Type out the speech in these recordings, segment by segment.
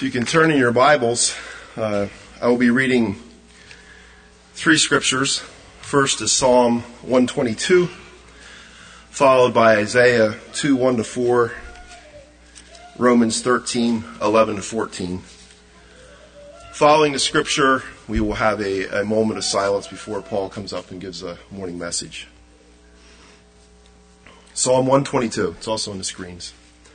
You can turn in your Bibles. I will be reading three scriptures. First is Psalm 122, followed by Isaiah 2, 1-4, Romans 13, 11-14. Following the scripture, we will have a moment of silence before Paul comes up and gives a morning message. Psalm 122, it's also on the screens.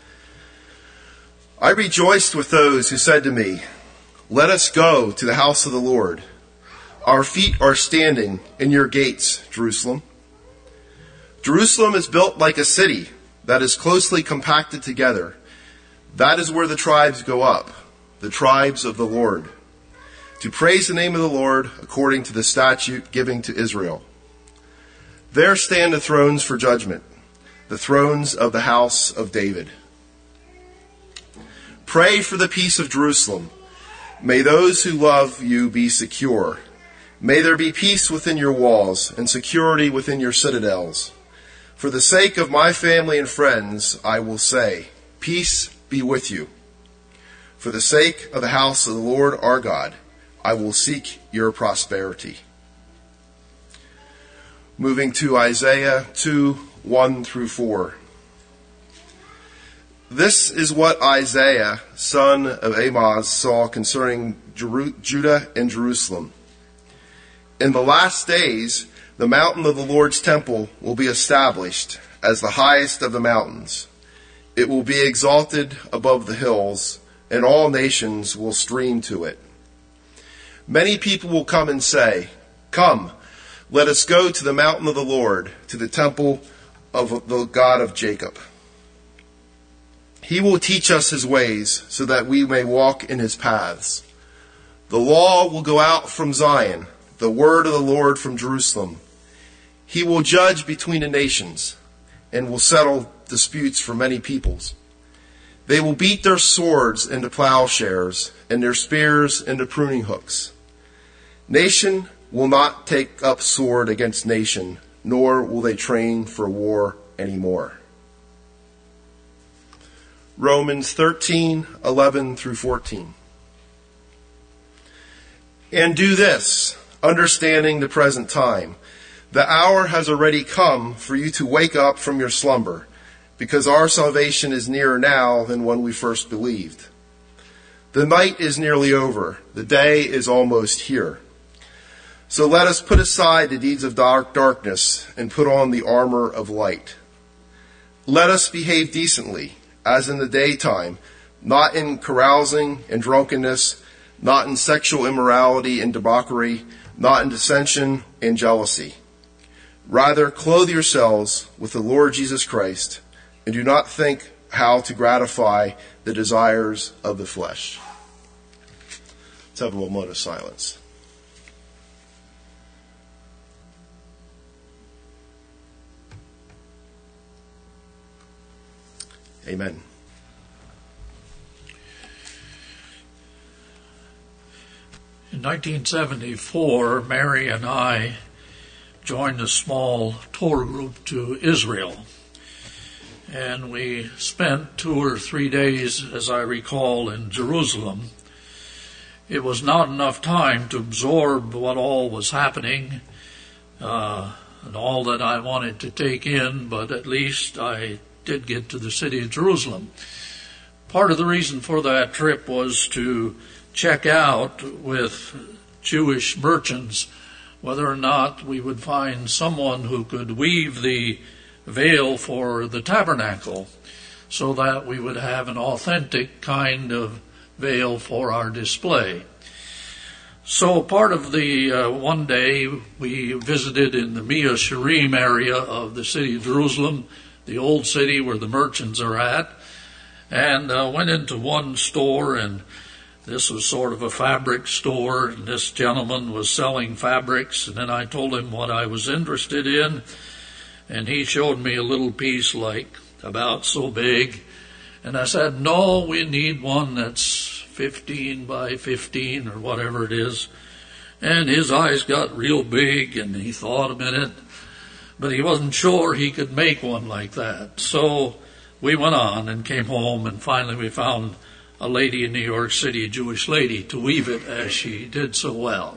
I rejoiced with those who said to me, "Let us go to the house of the Lord. Our feet are standing in your gates, Jerusalem." Jerusalem is built like a city that is closely compacted together. That is where the tribes go up, the tribes of the Lord, to praise the name of the Lord according to the statute given to Israel. There stand the thrones for judgment, the thrones of the house of David. Pray for the peace of Jerusalem. May those who love you be secure. May there be peace within your walls and security within your citadels. For the sake of my family and friends, I will say, peace be with you. For the sake of the house of the Lord our God, I will seek your prosperity. Moving to Isaiah 2, 1-4. This is what Isaiah, son of Amoz, saw concerning Judah and Jerusalem. In the last days, the mountain of the Lord's temple will be established as the highest of the mountains. It will be exalted above the hills, and all nations will stream to it. Many people will come and say, "Come, let us go to the mountain of the Lord, to the temple of the God of Jacob. He will teach us his ways so that we may walk in his paths. The law will go out from Zion, the word of the Lord from Jerusalem. He will judge between the nations and will settle disputes for many peoples. They will beat their swords into plowshares and their spears into pruning hooks. Nation will not take up sword against nation, nor will they train for war anymore." Romans 13, 11-14. And do this, understanding the present time. The hour has already come for you to wake up from your slumber, because our salvation is nearer now than when we first believed. The night is nearly over. The day is almost here. So let us put aside the deeds of darkness and put on the armor of light. Let us behave decently, as in the daytime, not in carousing and drunkenness, not in sexual immorality and debauchery, not in dissension and jealousy. Rather, clothe yourselves with the Lord Jesus Christ, and do not think how to gratify the desires of the flesh. Let's have a little moment of silence. Amen. In 1974, Mary and I joined a small tour group to Israel. And we spent 2 or 3 days, as I recall, in Jerusalem. It was not enough time to absorb what all was happening and all that I wanted to take in, but at least I did get to the city of Jerusalem. Part of the reason for that trip was to check out with Jewish merchants whether or not we would find someone who could weave the veil for the tabernacle so that we would have an authentic kind of veil for our display. So part of the one day we visited in the Mea Shearim area of the city of Jerusalem, the old city where the merchants are at, and went into one store, and this was sort of a fabric store, and this gentleman was selling fabrics, and then I told him what I was interested in, and he showed me a little piece like about so big, and I said, "No, we need one that's 15 by 15 or whatever it is." And his eyes got real big, and he thought a minute, but he wasn't sure he could make one like that. So we went on and came home, and finally we found a lady in New York City, a Jewish lady, to weave it as she did so well.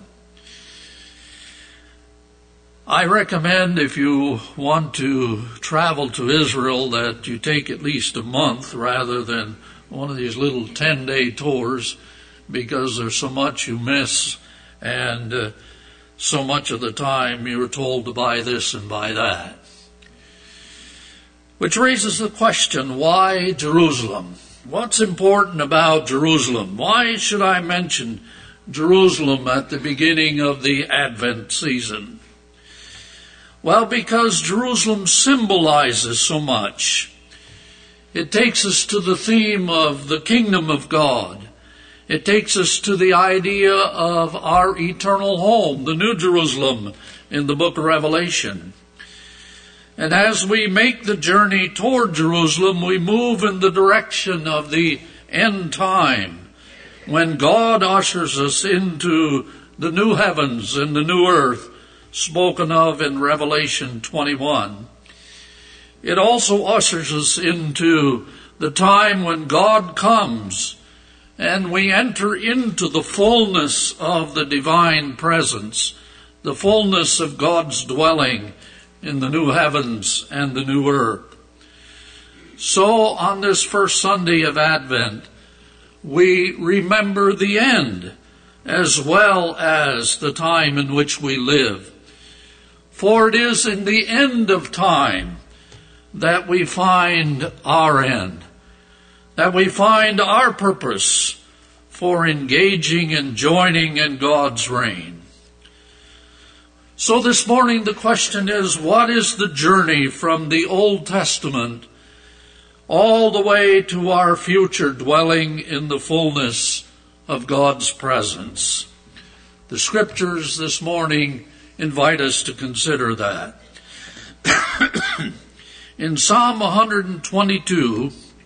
I recommend, if you want to travel to Israel, that you take at least a month rather than one of these little 10-day tours, because there's so much you miss, and so much of the time you're told to buy this and buy that. Which raises the question, why Jerusalem? What's important about Jerusalem? Why should I mention Jerusalem at the beginning of the Advent season? Well, because Jerusalem symbolizes so much. It takes us to the theme of the kingdom of God. It takes us to the idea of our eternal home, the New Jerusalem in the book of Revelation. And as we make the journey toward Jerusalem, we move in the direction of the end time, when God ushers us into the new heavens and the new earth, spoken of in Revelation 21. It also ushers us into the time when God comes and we enter into the fullness of the divine presence, the fullness of God's dwelling in the new heavens and the new earth. So on this first Sunday of Advent, we remember the end as well as the time in which we live. For it is in the end of time that we find our end, that we find our purpose for engaging and joining in God's reign. So this morning the question is, what is the journey from the Old Testament all the way to our future dwelling in the fullness of God's presence? The scriptures this morning invite us to consider that. In Psalm 122,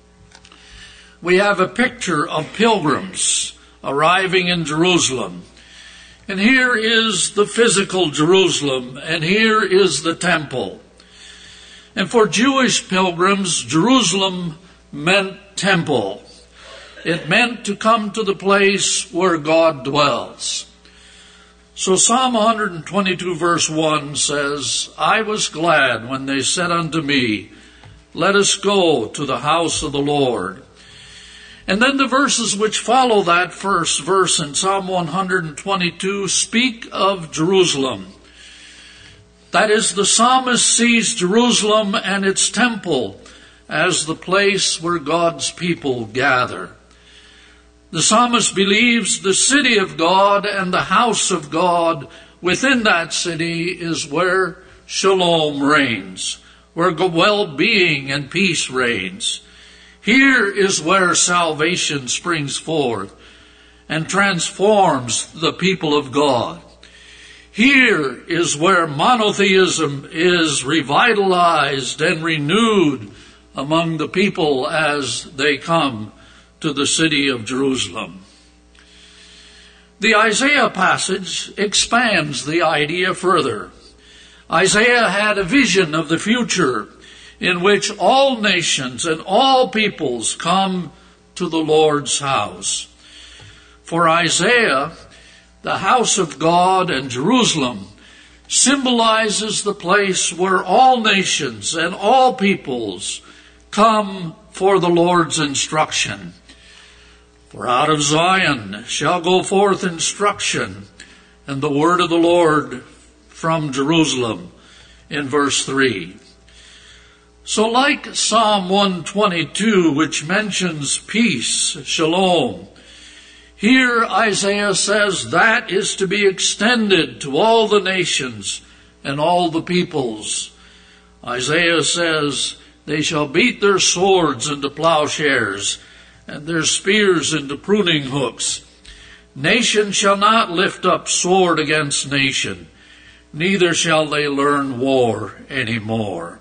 we have a picture of pilgrims arriving in Jerusalem. And here is the physical Jerusalem, and here is the temple. And for Jewish pilgrims, Jerusalem meant temple. It meant to come to the place where God dwells. So Psalm 122 verse 1 says, I was glad when they said unto me, let us go to the house of the Lord. And then the verses which follow that first verse in Psalm 122 speak of Jerusalem. That is, the psalmist sees Jerusalem and its temple as the place where God's people gather. The psalmist believes the city of God and the house of God within that city is where shalom reigns, where well-being and peace reigns. Here is where salvation springs forth and transforms the people of God. Here is where monotheism is revitalized and renewed among the people as they come to the city of Jerusalem. The Isaiah passage expands the idea further. Isaiah had a vision of the future in which all nations and all peoples come to the Lord's house. For Isaiah, the house of God and Jerusalem symbolizes the place where all nations and all peoples come for the Lord's instruction. For out of Zion shall go forth instruction, and the word of the Lord from Jerusalem, in verse 3. So like Psalm 122, which mentions peace, shalom, here Isaiah says that is to be extended to all the nations and all the peoples. Isaiah says, they shall beat their swords into plowshares and their spears into pruning hooks. Nation shall not lift up sword against nation, neither shall they learn war any more.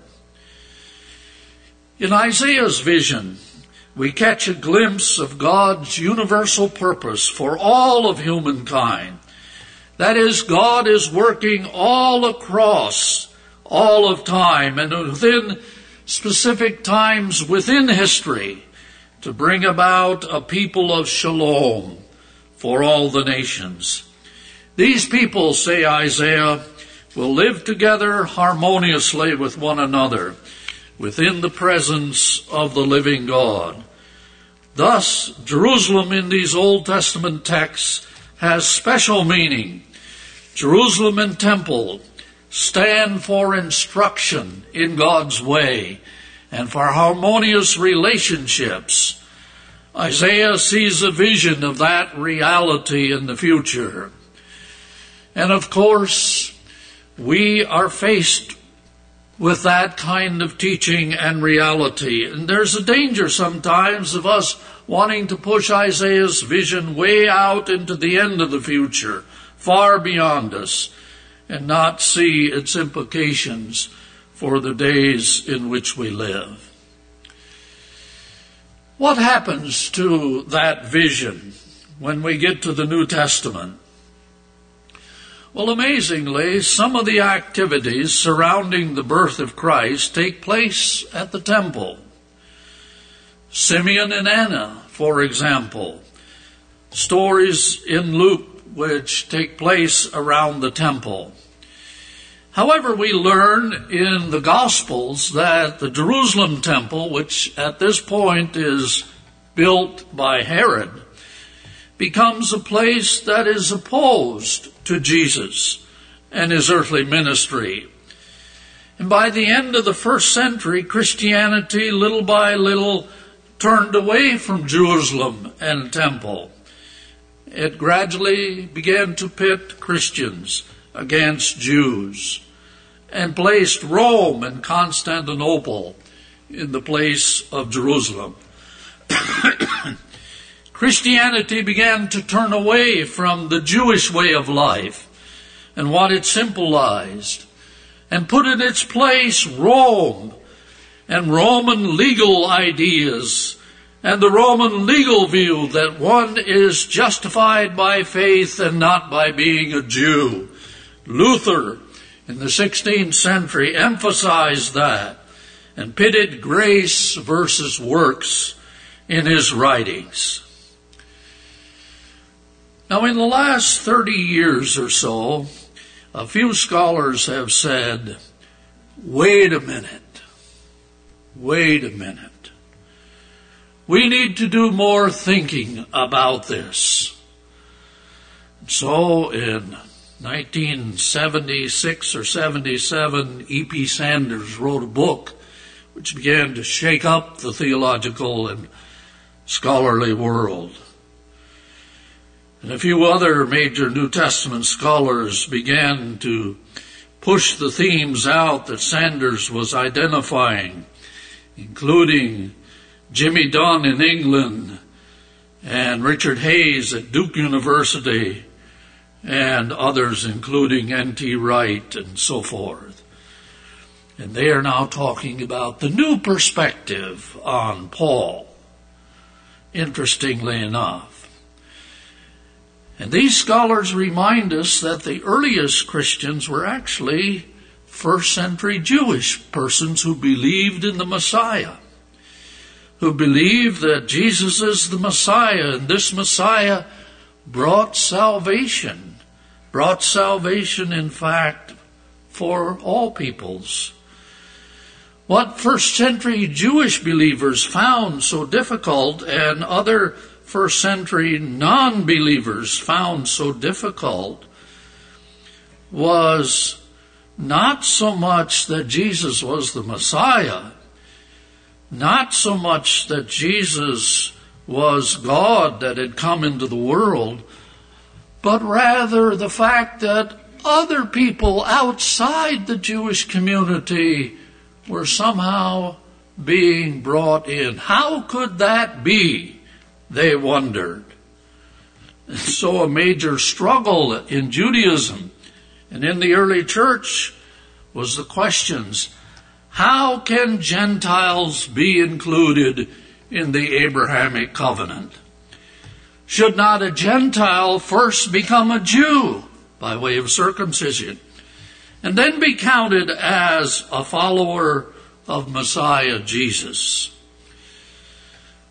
In Isaiah's vision, we catch a glimpse of God's universal purpose for all of humankind. That is, God is working all across all of time and within specific times within history. to bring about a people of shalom for all the nations. These people, say Isaiah, will live together harmoniously with one another within the presence of the living God. Thus, Jerusalem in these Old Testament texts has special meaning. Jerusalem and temple stand for instruction in God's way and for harmonious relationships. Isaiah sees a vision of that reality in the future. And of course, we are faced with that kind of teaching and reality. And there's a danger sometimes of us wanting to push Isaiah's vision way out into the end of the future, far beyond us, and not see its implications for the days in which we live. What happens to that vision when we get to the New Testament? Well, amazingly, some of the activities surrounding the birth of Christ take place at the temple. Simeon and Anna, for example, stories in Luke which take place around the temple. However, we learn in the Gospels that the Jerusalem temple, which at this point is built by Herod, becomes a place that is opposed to Jesus and his earthly ministry. And by the end of the first century, Christianity, little by little, turned away from Jerusalem and temple. It gradually began to pit Christians against Jews and placed Rome and Constantinople in the place of Jerusalem. Christianity began to turn away from the Jewish way of life and what it symbolized, and put in its place Rome and Roman legal ideas and the Roman legal view that one is justified by faith and not by being a Jew. Luther in the 16th century emphasized that and pitted grace versus works in his writings. Now, in the last 30 years or so, a few scholars have said, wait a minute. We need to do more thinking about this. So in 1976 or 77, E.P. Sanders wrote a book which began to shake up the theological and scholarly world. And a few other major New Testament scholars began to push the themes out that Sanders was identifying, including Jimmy Dunn in England and Richard Hayes at Duke University and others, including N.T. Wright and so forth. And they are now talking about the new perspective on Paul, interestingly enough. And these scholars remind us that the earliest Christians were actually first century Jewish persons who believed in the Messiah, who believed that Jesus is the Messiah, and this Messiah brought salvation, in fact, for all peoples. What first century Jewish believers found so difficult and other first century non-believers found so difficult was not so much that Jesus was the Messiah, not so much that Jesus was God that had come into the world, but rather the fact that other people outside the Jewish community were somehow being brought in. How could that be? They wondered. And so a major struggle in Judaism and in the early church was the questions: how can Gentiles be included in the Abrahamic covenant? Should not a Gentile first become a Jew by way of circumcision and then be counted as a follower of Messiah Jesus?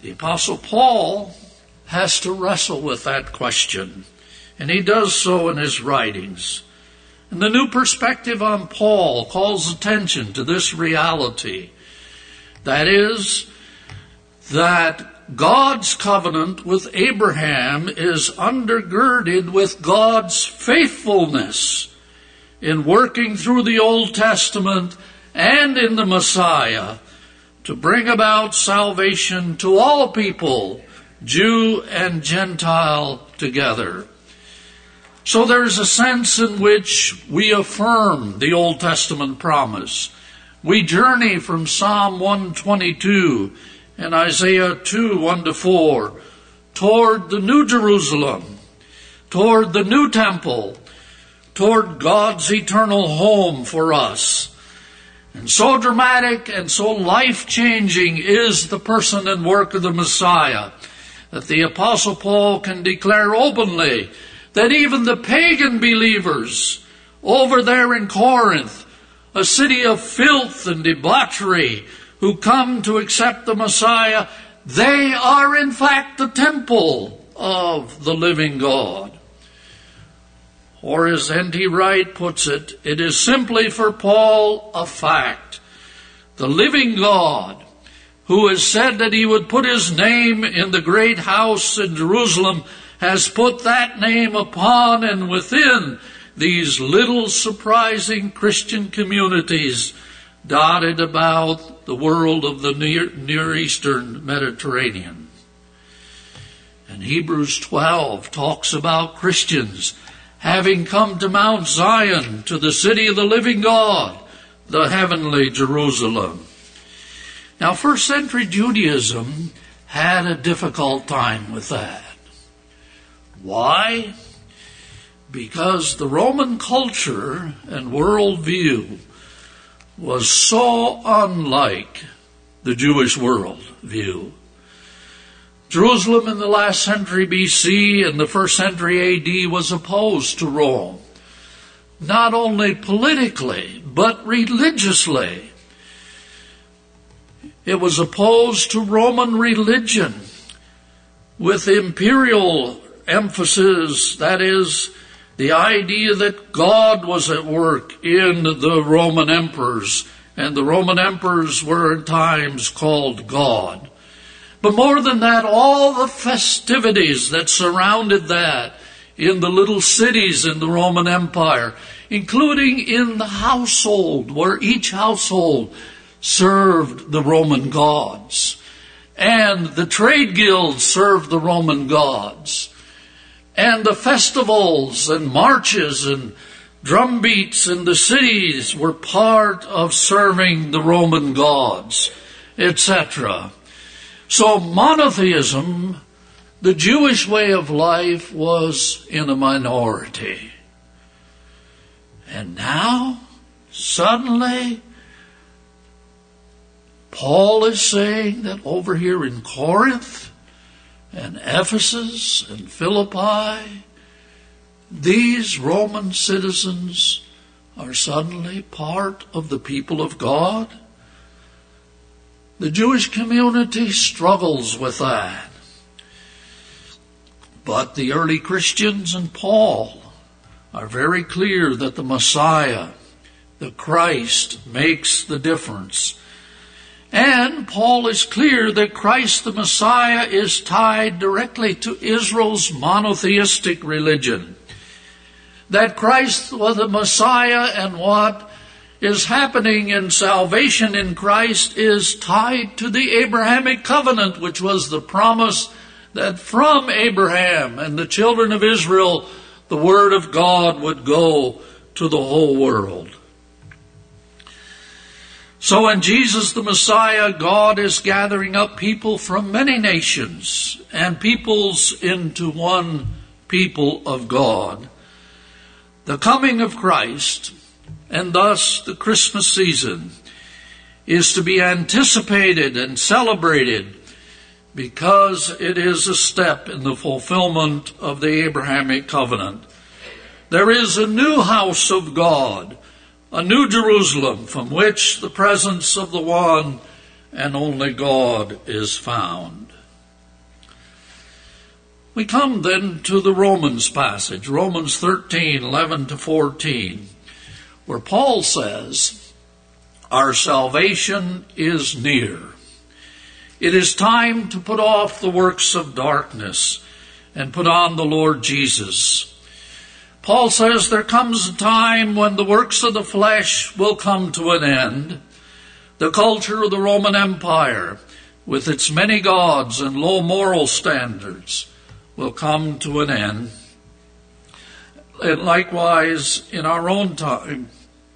The Apostle Paul has to wrestle with that question, and he does so in his writings. And the New Perspective on Paul calls attention to this reality. That is, that God's covenant with Abraham is undergirded with God's faithfulness in working through the Old Testament and in the Messiah to bring about salvation to all people, Jew and Gentile together. So there's a sense in which we affirm the Old Testament promise. We journey from Psalm 122 and Isaiah 2, 1-4, toward the New Jerusalem, toward the new temple, toward God's eternal home for us. And so dramatic and so life-changing is the person and work of the Messiah that the Apostle Paul can declare openly that even the pagan believers over there in Corinth, a city of filth and debauchery, who come to accept the Messiah, they are in fact the temple of the living God. Or as N.T. Wright puts it, it is simply for Paul a fact. The living God, who has said that he would put his name in the great house in Jerusalem, has put that name upon and within these little surprising Christian communities dotted about the world of the Near Eastern Mediterranean. And Hebrews 12 talks about Christians having come to Mount Zion, to the city of the living God, the heavenly Jerusalem. Now, first century Judaism had a difficult time with that. Why? Because the Roman culture and worldview was so unlike the Jewish worldview. Jerusalem in the last century BC and the first century AD was opposed to Rome, not only politically, but religiously. It was opposed to Roman religion with imperial emphasis, that is, the idea that God was at work in the Roman emperors, and the Roman emperors were at times called God. But more than that, all the festivities that surrounded that in the little cities in the Roman Empire, including in the household, where each household served the Roman gods, and the trade guilds served the Roman gods, and the festivals and marches and drum beats in the cities were part of serving the Roman gods, etc. So monotheism, the Jewish way of life, was in a minority. And now, suddenly, Paul is saying that over here in Corinth and Ephesus and Philippi, these Roman citizens are suddenly part of the people of God. The Jewish community struggles with that. But the early Christians and Paul are very clear that the Messiah, the Christ, makes the difference. And Paul is clear that Christ the Messiah is tied directly to Israel's monotheistic religion. That Christ was the Messiah and what is happening in salvation in Christ is tied to the Abrahamic covenant, which was the promise that from Abraham and the children of Israel, the word of God would go to the whole world. So in Jesus the Messiah, God is gathering up people from many nations and peoples into one people of God. The coming of Christ, and thus the Christmas season, is to be anticipated and celebrated because it is a step in the fulfillment of the Abrahamic covenant. There is a new house of God, a new Jerusalem from which the presence of the one and only God is found. We come then to the Romans passage, Romans 13:11 to 14, where Paul says, our salvation is near. It is time to put off the works of darkness and put on the Lord Jesus. Paul says there comes a time when the works of the flesh will come to an end. The culture of the Roman Empire, with its many gods and low moral standards, will come to an end. And likewise, in our own time,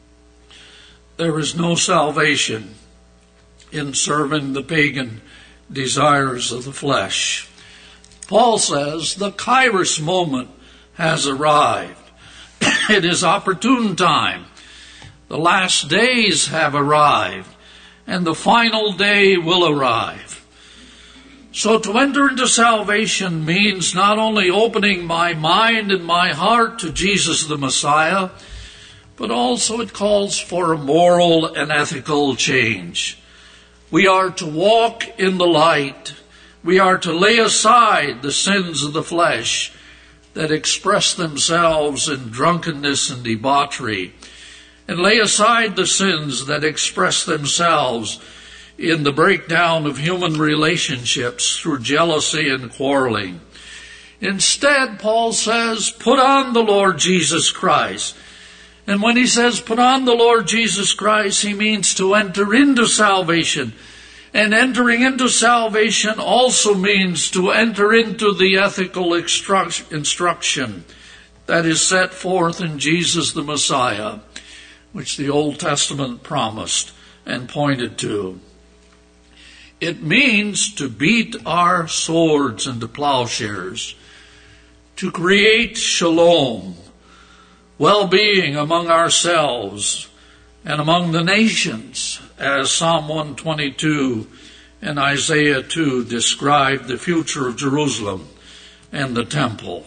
there is no salvation in serving the pagan desires of the flesh. Paul says the Kairos moment has arrived. It is opportune time. The last days have arrived, and the final day will arrive. So to enter into salvation means not only opening my mind and my heart to Jesus the Messiah, but also it calls for a moral and ethical change. We are to walk in the light. We are to lay aside the sins of the flesh that express themselves in drunkenness and debauchery, and lay aside the sins that express themselves in the breakdown of human relationships through jealousy and quarreling. Instead, Paul says, put on the Lord Jesus Christ. And when he says put on the Lord Jesus Christ, he means to enter into salvation. And entering into salvation also means to enter into the ethical instruction that is set forth in Jesus the Messiah, which the Old Testament promised and pointed to. It means to beat our swords into plowshares, to create shalom, well-being among ourselves and among the nations, as Psalm 122 and Isaiah 2 describe the future of Jerusalem and the temple.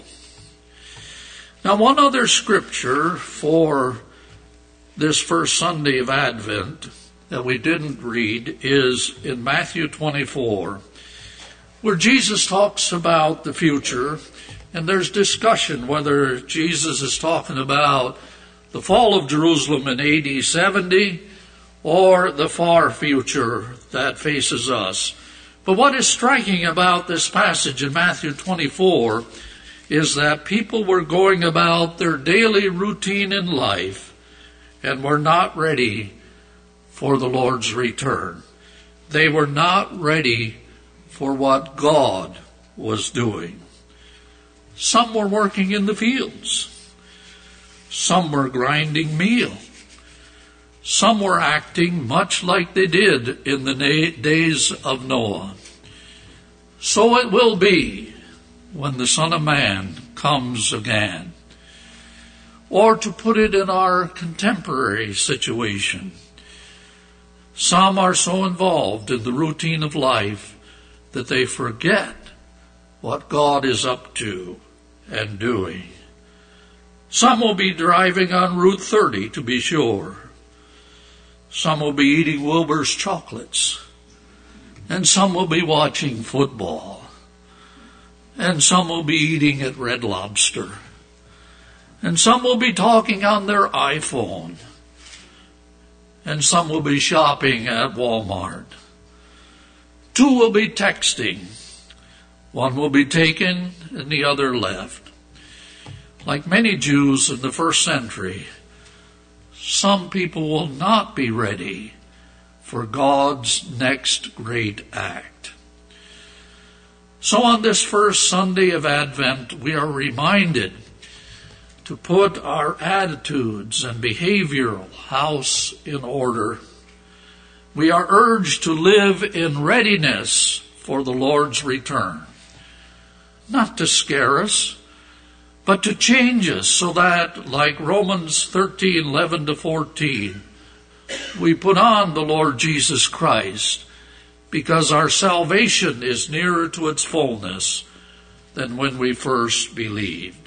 Now, one other scripture for this first Sunday of Advent that we didn't read is in Matthew 24, where Jesus talks about the future, and there's discussion whether Jesus is talking about the fall of Jerusalem in AD 70 or the far future that faces us. But what is striking about this passage in Matthew 24 is that people were going about their daily routine in life and were not ready for the Lord's return. They were not ready for what God was doing. Some were working in the fields. Some were grinding meal. Some were acting much like they did in the days of Noah. So it will be when the Son of Man comes again. Or to put it in our contemporary situation, some are so involved in the routine of life that they forget what God is up to and doing. Some will be driving on Route 30, to be sure. Some will be eating Wilbur's chocolates. And some will be watching football. And some will be eating at Red Lobster. And some will be talking on their iPhone. And some will be shopping at Walmart. Two will be texting. One will be taken and the other left. Like many Jews in the first century, some people will not be ready for God's next great act. So on this first Sunday of Advent, we are reminded to put our attitudes and behavioral house in order. We are urged to live in readiness for the Lord's return. Not to scare us, but to change us so that, like Romans 13:11 to 14, we put on the Lord Jesus Christ, because our salvation is nearer to its fullness than when we first believed.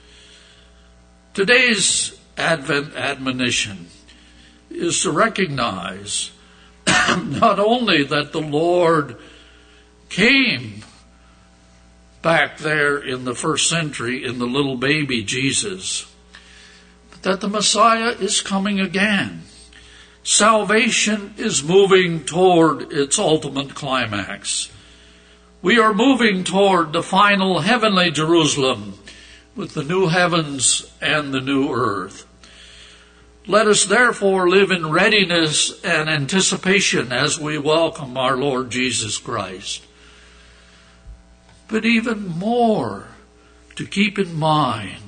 Today's Advent admonition is to recognize not only that the Lord came back there in the first century in the little baby Jesus, but that the Messiah is coming again. Salvation is moving toward its ultimate climax. We are moving toward the final heavenly Jerusalem with the new heavens and the new earth. Let us therefore live in readiness and anticipation as we welcome our Lord Jesus Christ. But even more to keep in mind,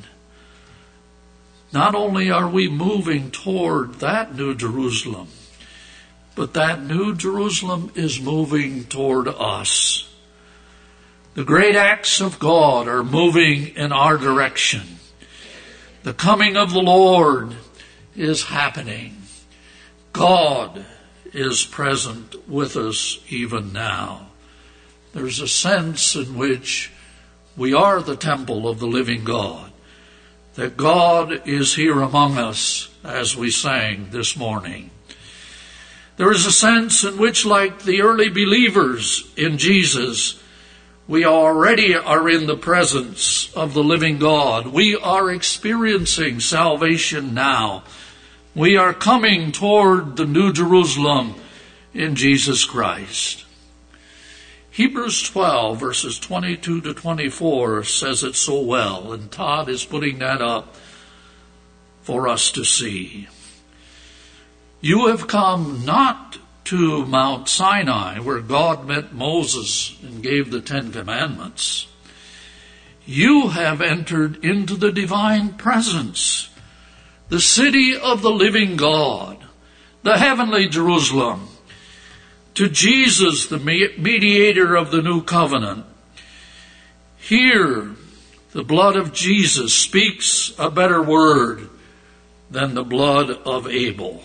not only are we moving toward that new Jerusalem, but that new Jerusalem is moving toward us. The great acts of God are moving in our direction. The coming of the Lord is happening. God is present with us even now. There's a sense in which we are the temple of the living God, that God is here among us, as we sang this morning. There is a sense in which, like the early believers in Jesus, we already are in the presence of the living God. We are experiencing salvation now. We are coming toward the New Jerusalem in Jesus Christ. Hebrews 12, verses 22 to 24 says it so well, and Todd is putting that up for us to see. You have come not to Mount Sinai, where God met Moses and gave the 10 Commandments. You have entered into the divine presence, the city of the living God, the heavenly Jerusalem, to Jesus, the mediator of the new covenant. Here, the blood of Jesus speaks a better word than the blood of Abel.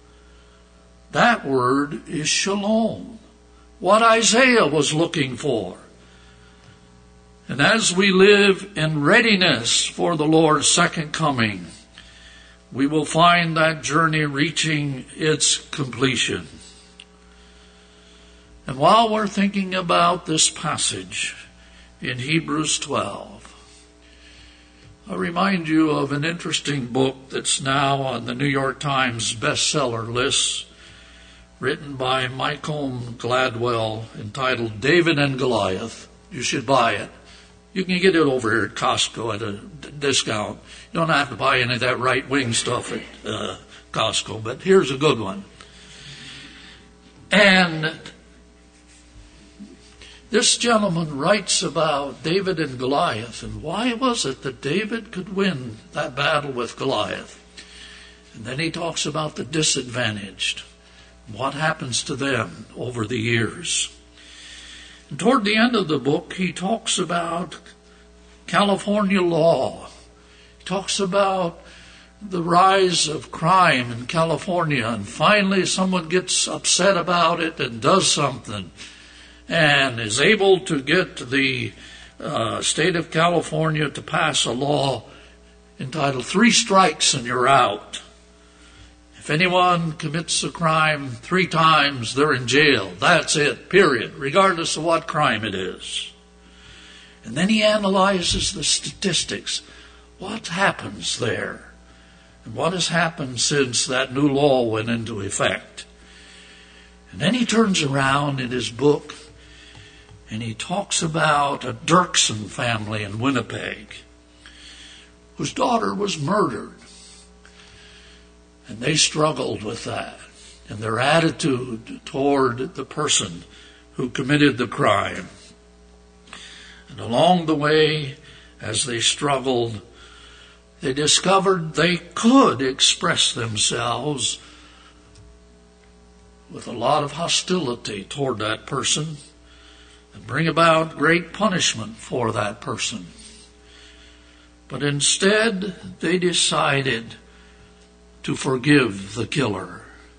That word is shalom, what Isaiah was looking for. And as we live in readiness for the Lord's second coming, we will find that journey reaching its completion. And while we're thinking about this passage in Hebrews 12, I'll remind you of an interesting book that's now on the New York Times bestseller list, written by Malcolm Gladwell, entitled David and Goliath. You should buy it. You can get it over here at Costco at a discount. You don't have to buy any of that right-wing stuff at Costco, but here's a good one. And this gentleman writes about David and Goliath, and why was it that David could win that battle with Goliath? And then he talks about the disadvantaged, what happens to them over the years. And toward the end of the book, he talks about California law. He talks about the rise of crime in California, and finally someone gets upset about it and does something and is able to get the state of California to pass a law entitled 3 strikes and you're out. If anyone commits a crime 3 times, they're in jail. That's it, period, regardless of what crime it is. And then he analyzes the statistics. What happens there? And what has happened since that new law went into effect? And then he turns around in his book and he talks about a Dirksen family in Winnipeg whose daughter was murdered. And they struggled with that and their attitude toward the person who committed the crime. And along the way, as they struggled, they discovered they could express themselves with a lot of hostility toward that person and bring about great punishment for that person. But instead, they decided to forgive the killer.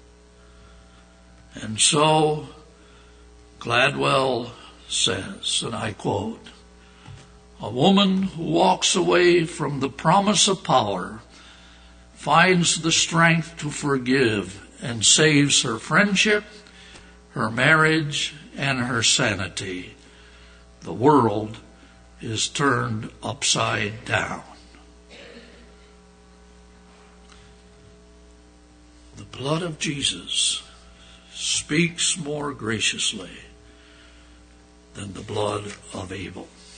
And so Gladwell says, and I quote, "A woman who walks away from the promise of power finds the strength to forgive and saves her friendship, her marriage, and her sanity. The world is turned upside down. The blood of Jesus speaks more graciously than the blood of Abel.